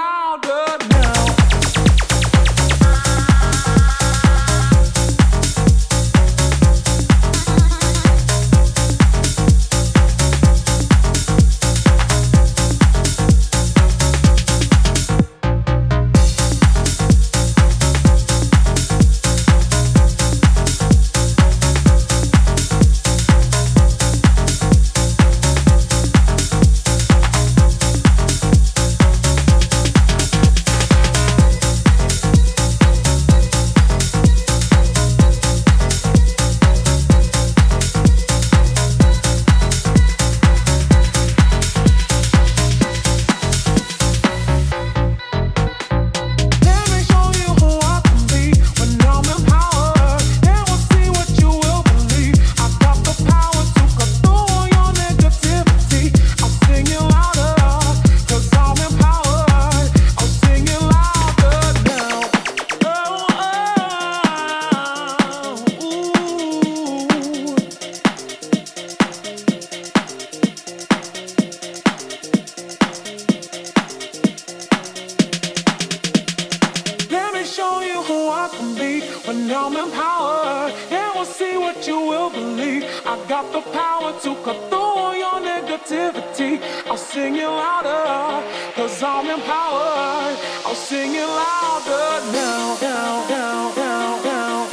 louder now. Show you who I can be when I'm empowered. Yeah, we'll see what you will believe. I got the power to cut through all your negativity. I'll sing it louder, cause I'm empowered. I'll sing it louder now, now, now, now, now.